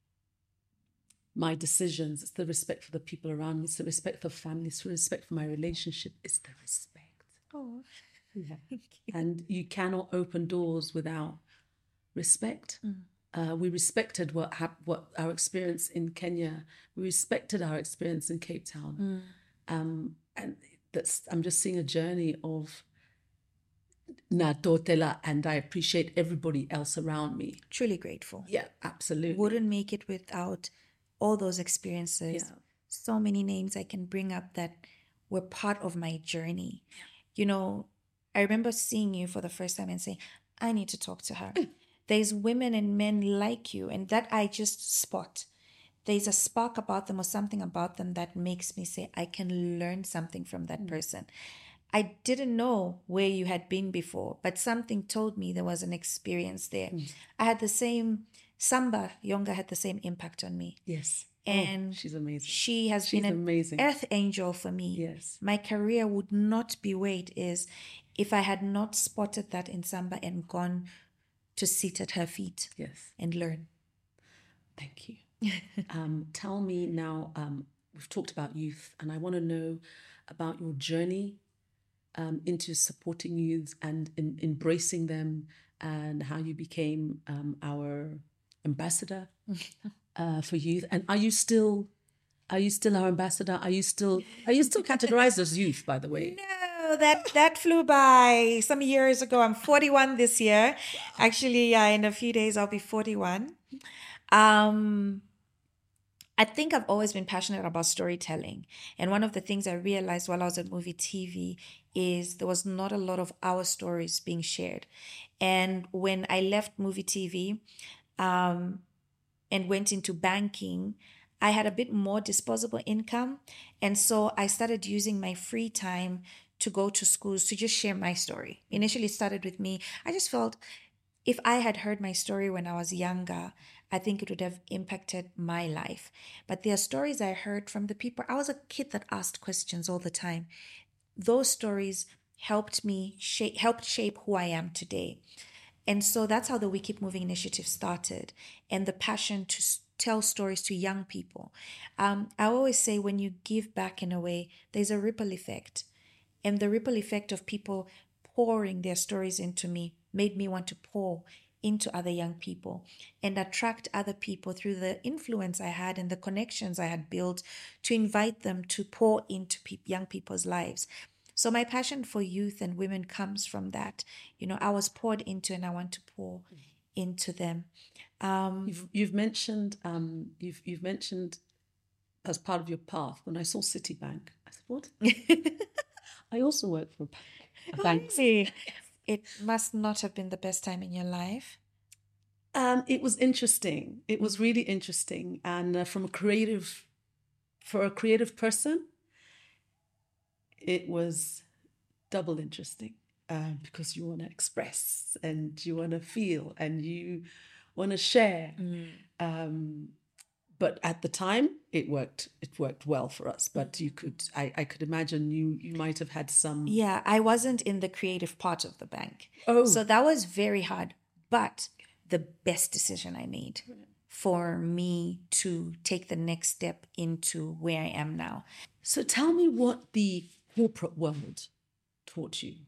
my decisions. It's the respect for the people around me. It's the respect for family. It's the respect for my relationship. It's the respect. oh, Yeah. And you cannot open doors without respect. Mm. Uh, we respected what hap- what our experience in Kenya. We respected our experience in Cape Town. Mm. Um, and that's, I'm just seeing a journey of na totela, and I appreciate everybody else around me. Truly grateful. Yeah, absolutely. Wouldn't make it without all those experiences. Yeah. So many names I can bring up that were part of my journey. Yeah. You know, I remember seeing you for the first time and saying, I need to talk to her. There's women and men like you, and that I just spot. There's a spark about them or something about them that makes me say, I can learn something from that mm. person. I didn't know where you had been before, but something told me there was an experience there. Mm. I had the same, Samba Yonga had the same impact on me. Yes. And oh, she's amazing. She has she's been an amazing. earth angel for me. Yes. My career would not be where it is if I had not spotted that in Samba and gone to sit at her feet. Yes. And learn. Thank you. um, tell me now, um, we've talked about youth, and I want to know about your journey um, into supporting youth and in, embracing them, and how you became um, our ambassador uh, for youth. And are you still, are you still our ambassador? Are you still, are you still categorized as youth, by the way? No, that that flew by some years ago. I'm forty-one this year. Wow. Actually, yeah, in a few days I'll be forty-one. Um, I think I've always been passionate about storytelling. And one of the things I realized while I was at Movie T V is there was not a lot of our stories being shared. And when I left Movie T V, um, and went into banking, I had a bit more disposable income. And so I started using my free time to go to schools to just share my story. Initially, it started with me. I just felt if I had heard my story when I was younger, I think it would have impacted my life. But there are stories I heard from the people. I was a kid that asked questions all the time. Those stories helped me shape, helped shape who I am today. And so that's how the We Keep Moving initiative started, and the passion to tell stories to young people. Um, I always say when you give back in a way, there's a ripple effect. And the ripple effect of people pouring their stories into me made me want to pour into other young people and attract other people through the influence I had and the connections I had built to invite them to pour into pe- young people's lives. So my passion for youth and women comes from that. You know, I was poured into and I want to pour into them. Um, You've, you've mentioned um, you've you've mentioned as part of your path. When I saw Citibank, I said, "What? I also work for a bank." A bank. Really? It must not have been the best time in your life. Um, it was interesting. It was really interesting, and uh, from a creative, for a creative person, it was double interesting uh, because you want to express and you want to feel and you want to share. Mm. Um, but at the time, it worked. It worked well for us. But you could, I, I could imagine you, you might have had some. Yeah, I wasn't in the creative part of the bank. Oh, So that was very hard, but the best decision I made for me to take the next step into where I am now. So tell me what the corporate world taught you.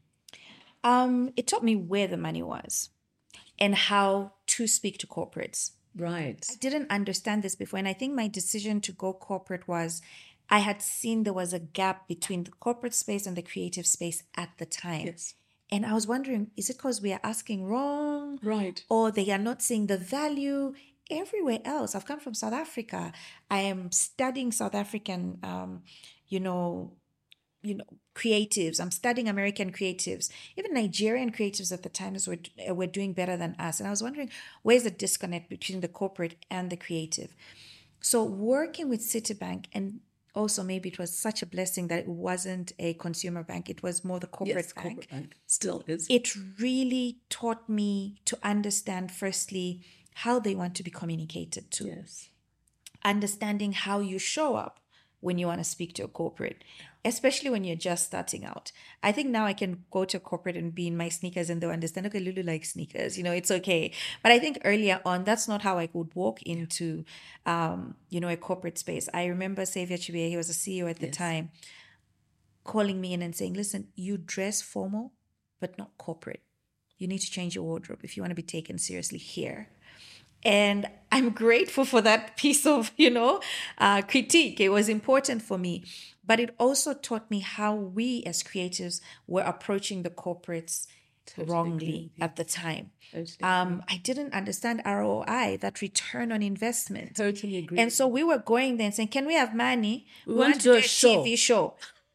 Um, it taught me where the money was and how to speak to corporates. Right. I didn't understand this before. And I think my decision to go corporate was I had seen there was a gap between the corporate space and the creative space at the time. Yes. And I was wondering, is it because we are asking wrong? Right. Or they are not seeing the value everywhere else? I've come from South Africa. I am studying South African, um, you know, you know, creatives. I'm studying American creatives. Even Nigerian creatives at the times were, were doing better than us. And I was wondering, where's the disconnect between the corporate and the creative? So working with Citibank, and also maybe it was such a blessing that it wasn't a consumer bank. It was more the corporate Yes, bank. corporate bank still is. It really taught me to understand, firstly, how they want to be communicated to. Yes. Understanding how you show up when you want to speak to a corporate, especially when you're just starting out. I think now I can go to a corporate and be in my sneakers and they'll understand, okay, Lulu likes sneakers, you know, it's okay. But I think earlier on, that's not how I would walk into, um, you know, a corporate space. I remember Xavier Chibia, he was a C E O at the Yes. time, calling me in and saying, listen, you dress formal, but not corporate. You need to change your wardrobe if you want to be taken seriously here. And I'm grateful for that piece of, you know, uh, critique. It was important for me. But it also taught me how we as creatives were approaching the corporates Totally wrongly agree. at the time. Totally Um, I didn't understand R O I, that return on investment. Totally agree. And so we were going there and saying, can we have money? We want to do a show." T V show.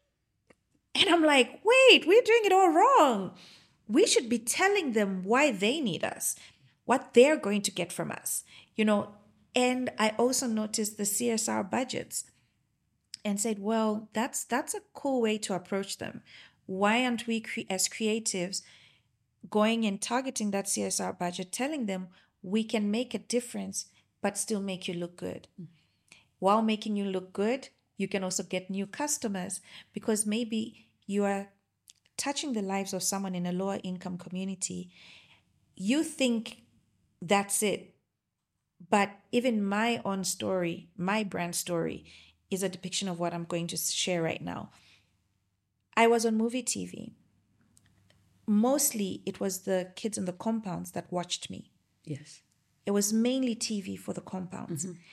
And I'm like, wait, we're doing it all wrong. We should be telling them why they need us, what they're going to get from us, you know. And I also noticed the C S R budgets and said, well, that's that's a cool way to approach them. Why aren't we cre- as creatives going and targeting that C S R budget, telling them we can make a difference, but still make you look good. While making you look good, you can also get new customers because maybe you are touching the lives of someone in a lower income community. You think that's it. But even my own story, my brand story, is a depiction of what I'm going to share right now. I was on movie T V. Mostly it was the kids in the compounds that watched me. Yes. It was mainly T V for the compounds. Mm-hmm.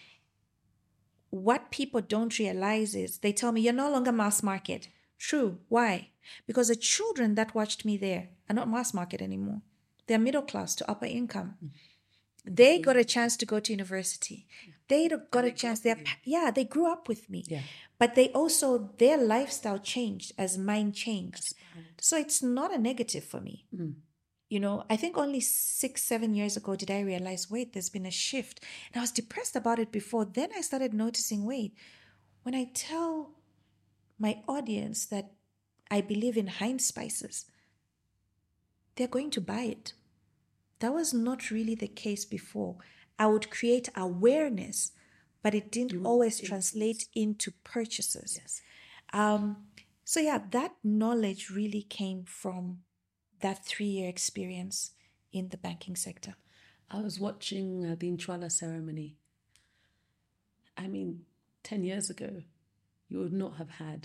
What people don't realize is they tell me, you're no longer mass market. True. Why? Because the children that watched me there are not mass market anymore. They're middle class to upper income. Mm-hmm. They got a chance to go to university. They got a chance. They yeah, they grew up with me. Yeah. But they also, their lifestyle changed as mine changed. So it's not a negative for me. Mm. you know, I think only six, seven years ago did I realize, wait, there's been a shift. And I was depressed about it before. Then I started noticing, wait, when I tell my audience that I believe in Heinz spices, they're going to buy it. That was not really the case before. I would create awareness, but it didn't You- always translate into purchases. Yes. Um, so yeah, that knowledge really came from that three-year experience in the banking sector. I was watching uh, the Inchwala ceremony. I mean, ten years ago, you would not have had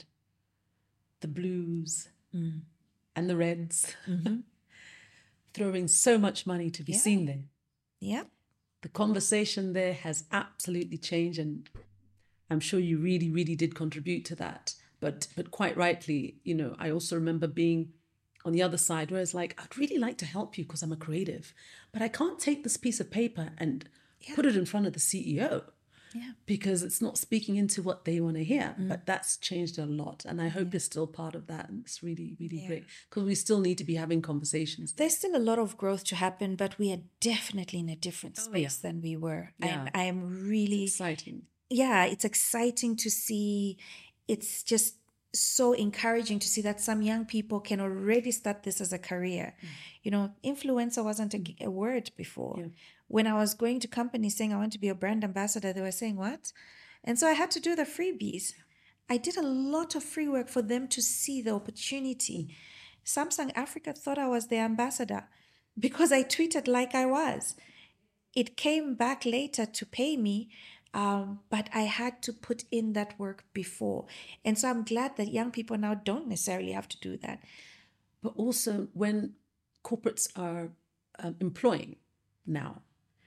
the blues Mm. and the reds Mhm. throwing so much money to be Yeah. seen there. Yeah. The conversation there has absolutely changed, and I'm sure you really, really did contribute to that. But but quite rightly, you know, I also remember being on the other side where it's like, I'd really like to help you because I'm a creative, but I can't take this piece of paper and Yeah. put it in front of the C E O Yeah. because it's not speaking into what they want to hear. But that's changed a lot. And I hope you're still part of that. And it's really, really Yeah. great because we still need to be having conversations. There's still a lot of growth to happen, but we are definitely in a different Oh, space yeah. than we were. Yeah. And I am really, Exciting. yeah, it's exciting to see. It's just so encouraging to see that some young people can already start this as a career. Mm. You know, influencer wasn't a, a word before. Yeah. When I was going to companies saying I want to be a brand ambassador, they were saying, what? And so I had to do the freebies. I did a lot of free work for them to see the opportunity. Samsung Africa thought I was their ambassador because I tweeted like I was. It came back later to pay me, um, but I had to put in that work before. And so I'm glad that young people now don't necessarily have to do that. But also when corporates are um, employing now,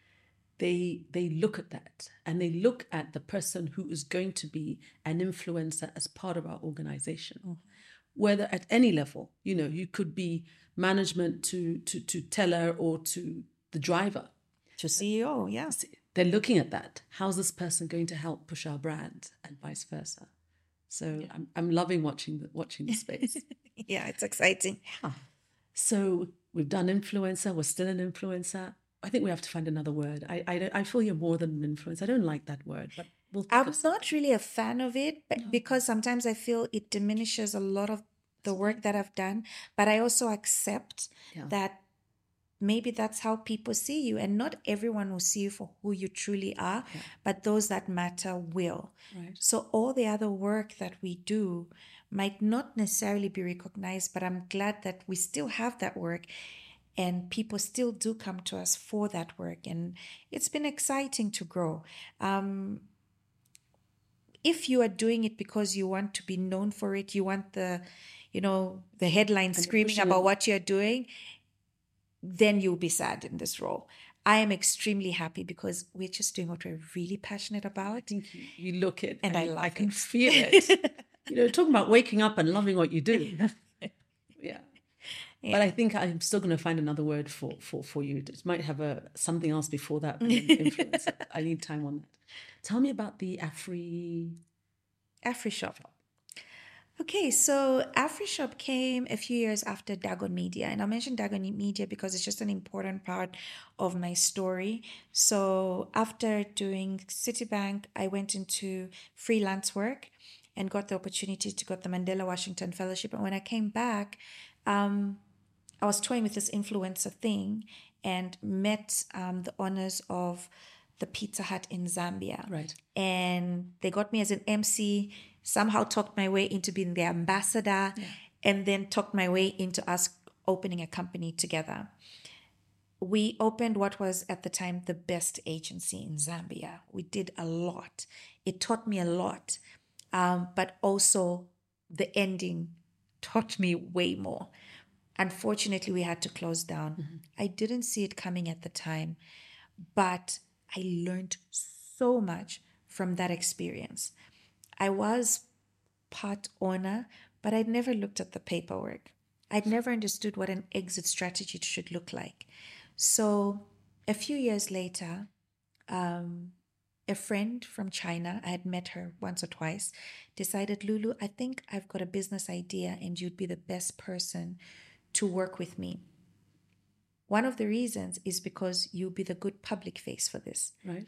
they they look at that and they look at the person who is going to be an influencer as part of our organization. Whether at any level, you know, you could be management to to to teller or to the driver. To C E O, yeah. They're looking at that. How's this person going to help push our brand and vice versa? So I'm I'm loving watching the, watching the space. Yeah, it's exciting. Yeah. So we've done influencer. We're still an influencer. I think we have to find another word. I I, I feel you're more than an influencer. I don't like that word, but we'll. think I'm of something. not really a fan of it, but because sometimes I feel it diminishes a lot of the work that I've done. But I also accept Yeah. that maybe that's how people see you, and not everyone will see you for who you truly are, but those that matter will. Right. So all the other work that we do might not necessarily be recognized, but I'm glad that we still have that work and people still do come to us for that work. And it's been exciting to grow. Um, if you are doing it because you want to be known for it, you want the, you know, the headline screaming pushing about it. what you're doing, then you'll be sad in this role. I am extremely happy because we're just doing what we're really passionate about. I think you, you look it And I love I can it. feel it. You know, talking about waking up and loving what you do. Yeah. But I think I'm still going to find another word for for for you. It might have a something else before that. But influencer. I need time on that. Tell me about the Afri. AfriShop. Okay, so AfriShop came a few years after Dagon Media. And I mentioned Dagon Media because it's just an important part of my story. So after doing Citibank, I went into freelance work and got the opportunity to get the Mandela Washington Fellowship. And when I came back, um, I was toying with this influencer thing and met um, the owners of the Pizza Hut in Zambia. Right. And they got me as an M C, somehow talked my way into being the ambassador, and then talked my way into us opening a company together. We opened what was at the time the best agency in Zambia. We did a lot. It taught me a lot, um, but also the ending taught me way more. Unfortunately, we had to close down. Mm-hmm. I didn't see it coming at the time, but I learned so much from that experience. I was part owner, but I'd never looked at the paperwork. I'd never understood what an exit strategy should look like. So a few years later, um, a friend from China, I had met her once or twice, decided, Lulu, I think I've got a business idea and you'd be the best person to work with me. One of the reasons is because you'll be the good public face for this. Right.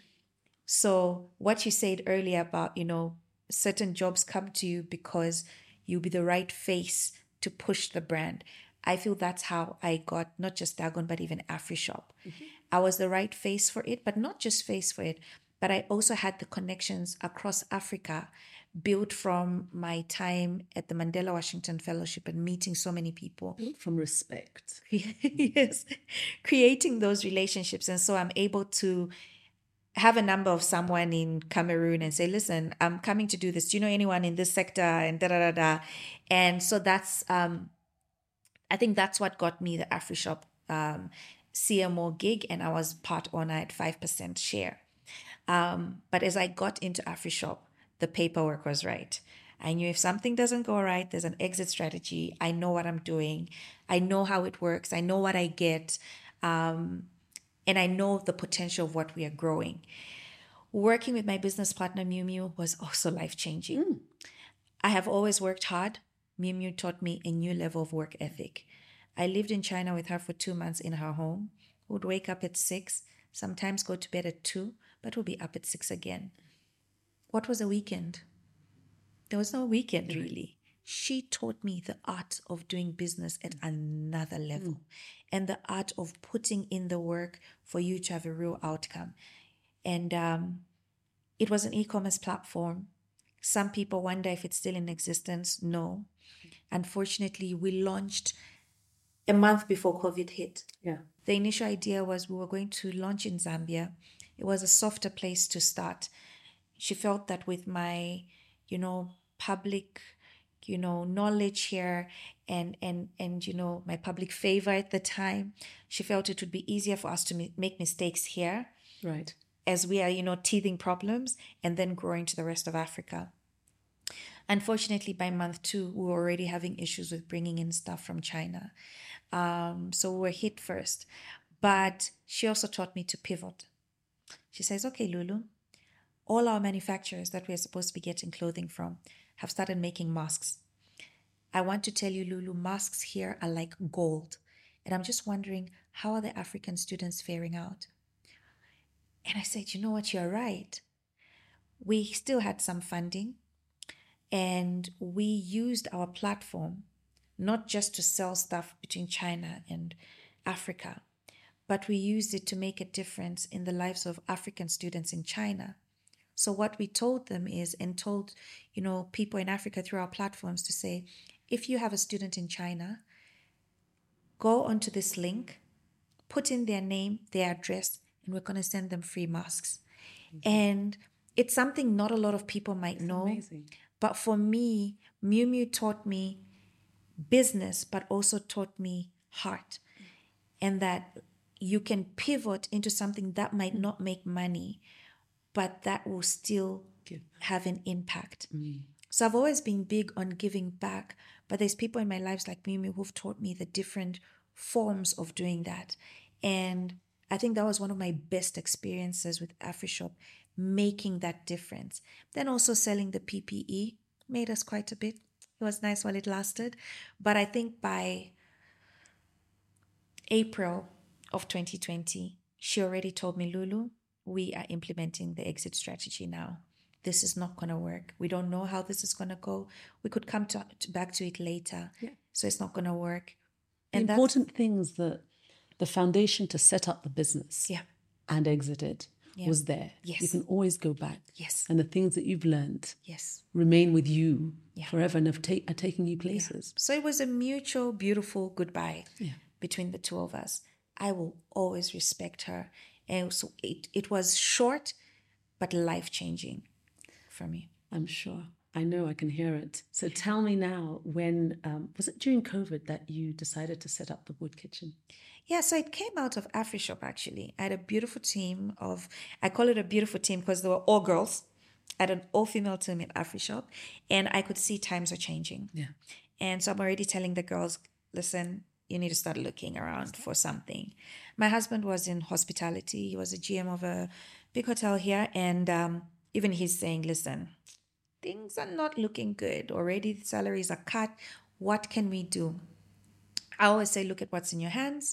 So what you said earlier about, you know, certain jobs come to you because you'll be the right face to push the brand. I feel that's how I got not just Dagon, but even AfriShop. Mm-hmm. I was the right face for it, but not just face for it, but I also had the connections across Africa built from my time at the Mandela Washington Fellowship and meeting so many people. Built from respect. Yes, creating those relationships. And so I'm able to have a number of someone in Cameroon and say, listen, I'm coming to do this. Do you know anyone in this sector? And da da da da. And so that's, um, I think that's what got me the AfriShop um, C M O gig. And I was part owner at five percent share. Um, but as I got into AfriShop, the paperwork was right. I knew if something doesn't go right, there's an exit strategy. I know what I'm doing. I know how it works. I know what I get. Um, and I know the potential of what we are growing. Working with my business partner, Miu Miu, was also life-changing. Mm. I have always worked hard. Miu Miu taught me a new level of work ethic. I lived in China with her for two months in her home. Would wake up at six, sometimes go to bed at two, but we'll be up at six again. What was a weekend? There was no weekend, really. She taught me the art of doing business at another level mm. and the art of putting in the work for you to have a real outcome. And um, it was an e-commerce platform. Some people wonder if it's still in existence. No. Unfortunately, we launched a month before COVID hit. Yeah. The initial idea was we were going to launch in Zambia. It was a softer place to start. She felt that with my, you know, public, you know, knowledge here and, and, and, you know, my public favor at the time, she felt it would be easier for us to m- make mistakes here. Right. As we are, you know, teething problems and then growing to the rest of Africa. Unfortunately, by month two, we were already having issues with bringing in stuff from China. Um, so we were hit first. But she also taught me to pivot. She says, okay, Lulu, all our manufacturers that we're supposed to be getting clothing from have started making masks. I want to tell you, Lulu, masks here are like gold. And I'm just wondering, how are the African students faring out? And I said, you know what, you're right. We still had some funding and we used our platform not just to sell stuff between China and Africa, but we used it to make a difference in the lives of African students in China. So what we told them is, and told, you know, people in Africa through our platforms to say, if you have a student in China, go onto this link, put in their name, their address, and we're going to send them free masks. Mm-hmm. And it's something not a lot of people might That's know. Amazing. But for me, Miu Miu taught me business, but also taught me heart. Mm-hmm. And that you can pivot into something that might mm-hmm. not make money, but that will still Give. have an impact. Mm-hmm. So I've always been big on giving back, but there's people in my lives like Miu Miu who've taught me the different forms of doing that. And I think that was one of my best experiences with AfriShop, making that difference. Then also selling the P P E made us quite a bit. It was nice while it lasted. But I think by April of twenty twenty, she already told me, Lulu, we are implementing the exit strategy now. This is not going to work. We don't know how this is going to go. We could come to, to back to it later. Yeah. So it's not going to work. And the important things that the foundation to set up the business yeah. and exit it yeah. was there. Yes. You can always go back. Yes. And the things that you've learned yes. remain with you yeah. forever and have ta- are taking you places. Yeah. So it was a mutual, beautiful goodbye yeah. between the two of us. I will always respect her. And so it, it was short, but life-changing for me. I'm sure. I know, I can hear it. So tell me now, when, um, was it during COVID that you decided to set up the Wood Kitchen? Yeah, so it came out of AfriShop, actually. I had a beautiful team of, I call it a beautiful team because they were all girls. I had an all-female team at AfriShop, and I could see times are changing. Yeah. And so I'm already telling the girls, listen, you need to start looking around for something. My husband was in hospitality. He was a G M of a big hotel here, and um, even he's saying, listen, things are not looking good. Already the salaries are cut. What can we do? I always say, look at what's in your hands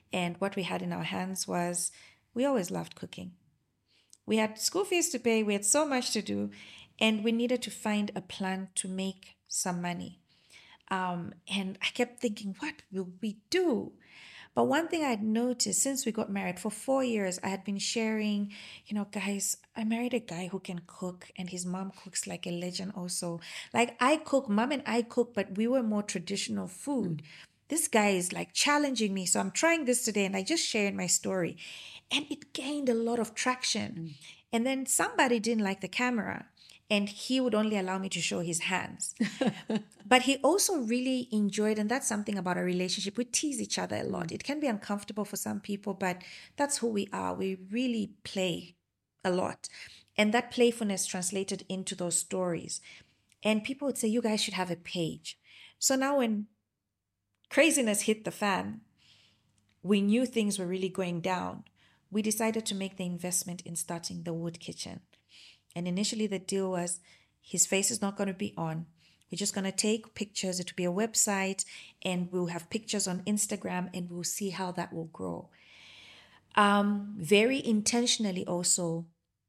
And what we had in our hands was, we always loved cooking. We had school fees to pay, we had so much to do, and we needed to find a plan to make some money. Um, and I kept thinking, what will we do? But one thing I'd noticed since we got married for four years, I had been sharing, you know, guys, I married a guy who can cook, and his mom cooks like a legend also. Like, I cook, mom and I cook, but we were more traditional food. Mm. This guy is like challenging me. So I'm trying this today, and I just shared my story. And it gained a lot of traction. Mm. And then somebody didn't like the camera, and he would only allow me to show his hands. But he also really enjoyed, and that's something about our relationship, we tease each other a lot. It can be uncomfortable for some people, but that's who we are. We really play a lot. And that playfulness translated into those stories. And people would say, you guys should have a page. So now when craziness hit the fan, we knew things were really going down. We decided to make the investment in starting the Wood Kitchen. And initially the deal was, his face is not going to be on. We're just going to take pictures. It will be a website, and we'll have pictures on Instagram, and we'll see how that will grow. Um, very intentionally also,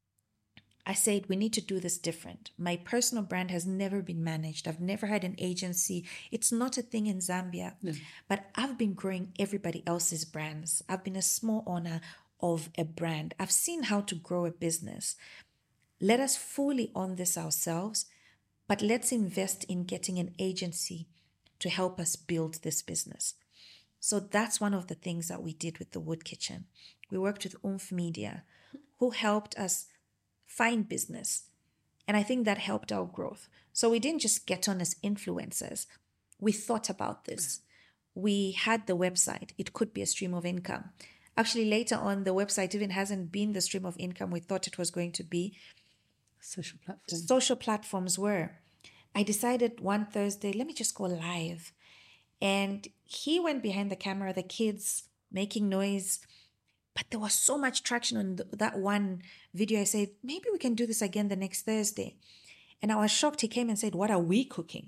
I said, we need to do this different. My personal brand has never been managed. I've never had an agency. It's not a thing in Zambia. No. But I've been growing everybody else's brands. I've been a small owner of a brand. I've seen how to grow a business. Let us fully own this ourselves, but let's invest in getting an agency to help us build this business. So that's one of the things that we did with the Wood Kitchen. We worked with Oomph Media, who helped us find business. And I think that helped our growth. So we didn't just get on as influencers. We thought about this. We had the website. It could be a stream of income. Actually, later on, the website even hasn't been the stream of income we thought it was going to be. Social platforms. Social platforms were. I decided one Thursday, let me just go live. And he went behind the camera, the kids making noise. But there was so much traction on the, that one video. I said, maybe we can do this again the next Thursday. And I was shocked. He came and said, what are we cooking?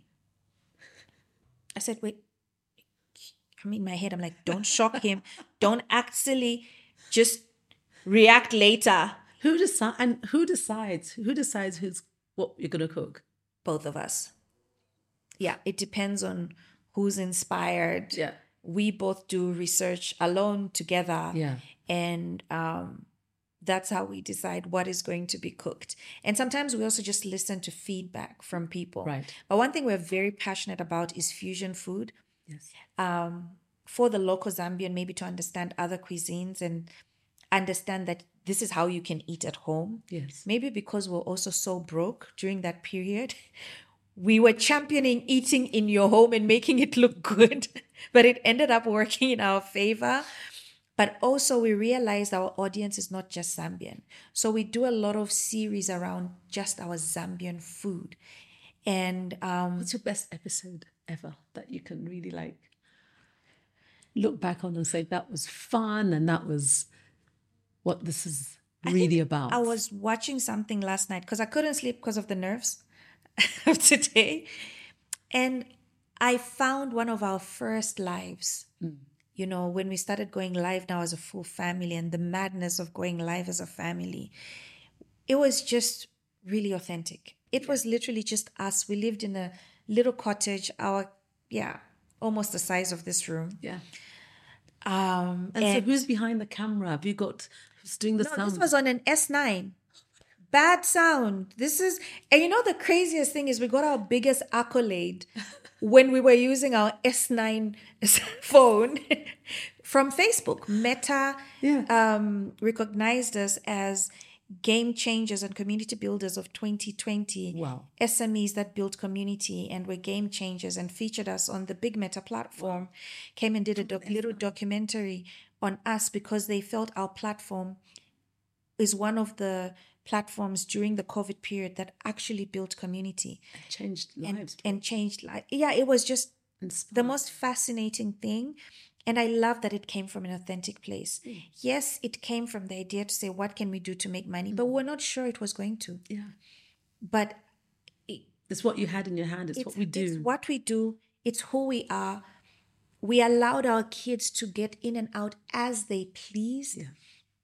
I said, wait. I'm in my head. I'm like, don't shock him. Don't act silly. Just react later. Who decide and who decides? Who decides who's what you're gonna cook? Both of us. Yeah, it depends on who's inspired. Yeah. We both do research alone together. Yeah. And um, that's how we decide what is going to be cooked. And sometimes we also just listen to feedback from people. Right. But one thing we're very passionate about is fusion food. Yes. Um, for the local Zambian, maybe to understand other cuisines and understand that this is how you can eat at home. Yes. Maybe because we're also so broke during that period, we were championing eating in your home and making it look good, but it ended up working in our favor. But also we realized our audience is not just Zambian. So we do a lot of series around just our Zambian food. And um, what's your best episode ever that you can really like look back on and say that was fun and that was what this is really about? I was watching something last night because I couldn't sleep because of the nerves of today. And I found one of our first lives, mm. you know, when we started going live now as a full family and the madness of going live as a family. It was just really authentic. It was literally just us. We lived in a little cottage, our, yeah, almost the size of this room. Yeah. Um, and, and so who's behind the camera? Have you got, who's doing the no, sound? This was on an S nine. Bad sound. This is, and you know the craziest thing is we got our biggest accolade when we were using our S nine phone from Facebook. Meta yeah. um, recognized us as game changers and community builders of twenty twenty. Wow. S M Es that built community and were game changers and featured us on the big Meta platform. Wow. Came and did a doc- little documentary on us because they felt our platform is one of the platforms during the COVID period that actually built community. And changed lives. And, and changed life. Yeah, it was just Inspired. The most fascinating thing. And I love that it came from an authentic place. Mm. Yes, it came from the idea to say, what can we do to make money? Mm. But we're not sure it was going to. Yeah. But it, it's what you had in your hand. It's, it's what we do. It's what we do. It's who we are. we allowed our kids to get in and out as they please. Yeah.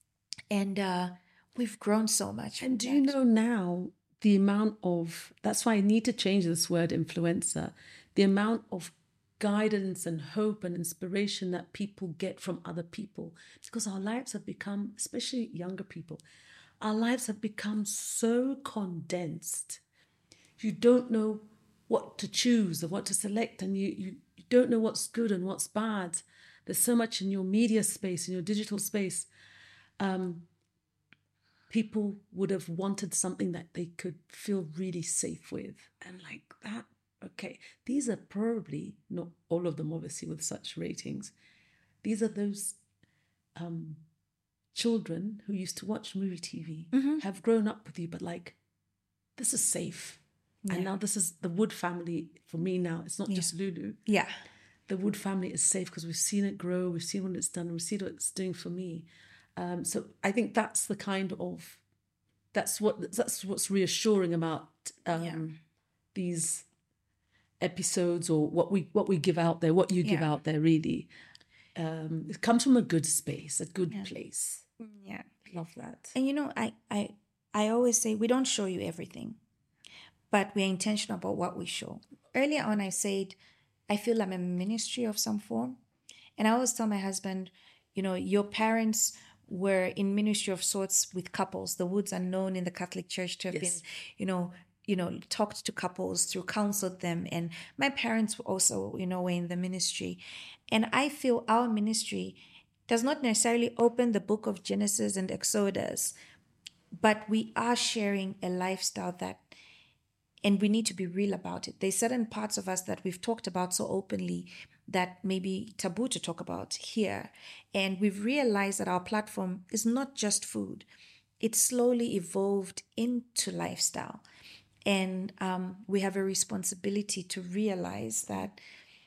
And uh, we've grown so much. And do you know now the amount of, that's why I need to change this word influencer, the amount of guidance and hope and inspiration that people get from other people, because our lives have become, especially younger people, our lives have become so condensed. You don't know what to choose or what to select, and you, you, you don't know what's good and what's bad. There's so much in your media space, in your digital space. Um, people would have wanted something that they could feel really safe with. And like that, okay, these are probably, not all of them obviously with such ratings, these are those um, children who used to watch movie T V, mm-hmm. have grown up with you, but like, this is safe. Yeah. And now this is the Wood family for me now. It's not yeah. just Lulu. Yeah. The Wood family is safe because we've seen it grow, we've seen what it's done, we've seen what it's doing for me. Um, so I think that's the kind of, that's what that's what's reassuring about um, yeah. these episodes, or what we what we give out there, what you give yeah. out there really. Um, it comes from a good space, a good yeah. place. Yeah. Love that. And you know, I, I I always say we don't show you everything, but we're intentional about what we show. Earlier on I said, I feel I'm a ministry of some form. And I always tell my husband, you know, your parents were in ministry of sorts with couples. The Woods are known in the Catholic Church to have yes. been, you know, you know, talked to couples, through counseled them. And my parents were also, you know, were in the ministry. And I feel our ministry does not necessarily open the book of Genesis and Exodus, but we are sharing a lifestyle that, and we need to be real about it. There's certain parts of us that we've talked about so openly that may be taboo to talk about here. And we've realized that our platform is not just food. It slowly evolved into lifestyle. And um, we have a responsibility to realize that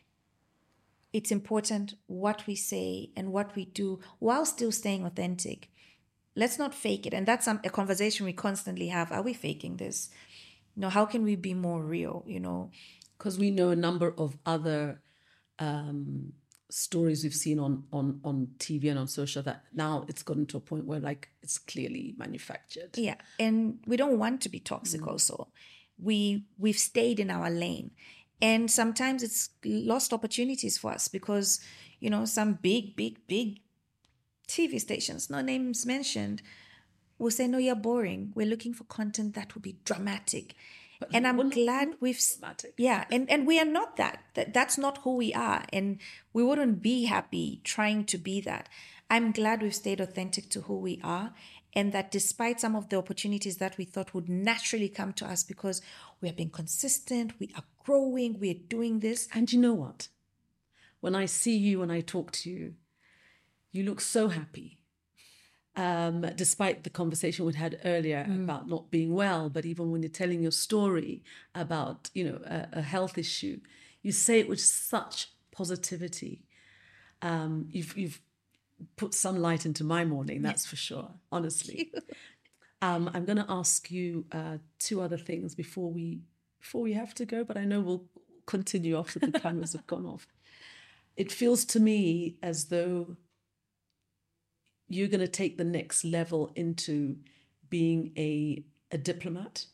it's important what we say and what we do while still staying authentic. Let's not fake it. And that's a conversation we constantly have. Are we faking this? You know, how can we be more real, you know? Because we know a number of other um, stories we've seen on, on, on T V and on social that now it's gotten to a point where like it's clearly manufactured. Yeah. And we don't want to be toxic mm. also. We, we've stayed in our lane. And sometimes it's lost opportunities for us because, you know, some big, big, big T V stations, no names mentioned, will say, no, you're boring. We're looking for content that will be dramatic. But and I'm glad we've... Dramatic. Yeah, and, and we are not that. that. That's not who we are. And we wouldn't be happy trying to be that. I'm glad we've stayed authentic to who we are, and that despite some of the opportunities that we thought would naturally come to us because we have been consistent, we are growing, we are doing this. And you know what? When I see you, when I talk to you, you look so happy. Um, despite the conversation we had earlier mm. about not being well, but even when you're telling your story about, you know, a, a health issue, you say it with such positivity. Um, you've you've put some light into my morning, that's for sure, honestly. Um, I'm going to ask you uh, two other things before we before we have to go, but I know we'll continue after the cameras have gone off. It feels to me as though you're going to take the next level into being a, a diplomat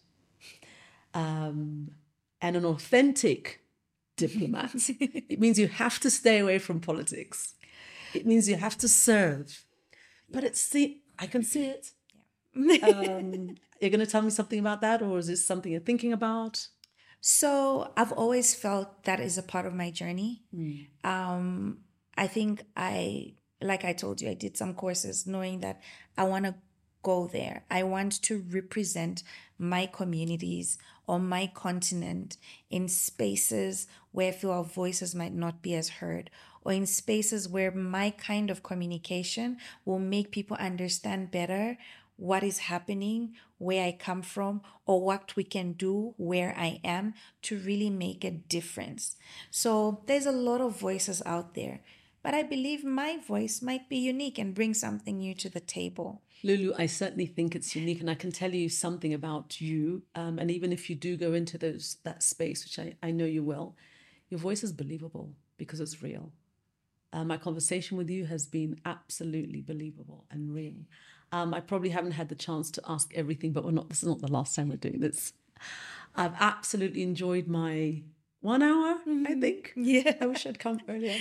um, and an authentic diplomat. It means you have to stay away from politics. It means you have to serve. But it's the, I can see it. Yeah. um, you're going to tell me something about that, or is this something you're thinking about? So I've always felt that is a part of my journey. Mm. Um, I think I... Like I told you, I did some courses knowing that I want to go there. I want to represent my communities or my continent in spaces where I feel our voices might not be as heard, or in spaces where my kind of communication will make people understand better what is happening, where I come from, or what we can do where I am to really make a difference. So there's a lot of voices out there. But I believe my voice might be unique and bring something new to the table. Lulu, I certainly think it's unique, and I can tell you something about you. Um, and even if you do go into those that space, which I, I know you will, your voice is believable because it's real. Uh, my conversation with you has been absolutely believable and real. Um, I probably haven't had the chance to ask everything, but we're not. This is not the last time we're doing this. I've absolutely enjoyed my one hour. Mm-hmm. I think. Yeah. I wish I'd come earlier.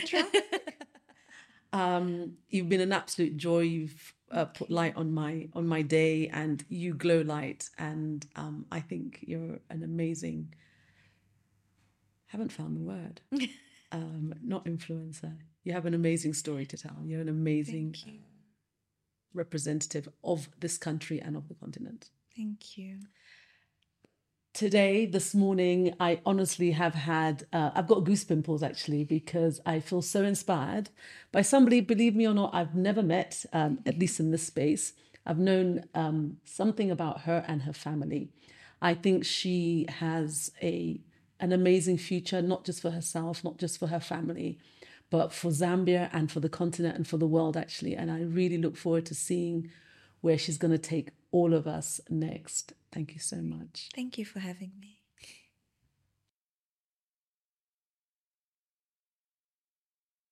um, you've been an absolute joy. You've uh, put light on my on my day, and you glow light. And um, I think you're an amazing. Haven't found the word. Um, not influencer. You have an amazing story to tell. You're an amazing Thank you. Uh, representative of this country and of the continent. Thank you. Today, this morning, I honestly have had, uh, I've got goose pimples actually, because I feel so inspired by somebody, believe me or not, I've never met, um, at least in this space. I've known um, something about her and her family. I think she has a an amazing future, not just for herself, not just for her family, but for Zambia and for the continent and for the world, actually. And I really look forward to seeing where she's going to take all of us next. Thank you so much. Thank you for having me.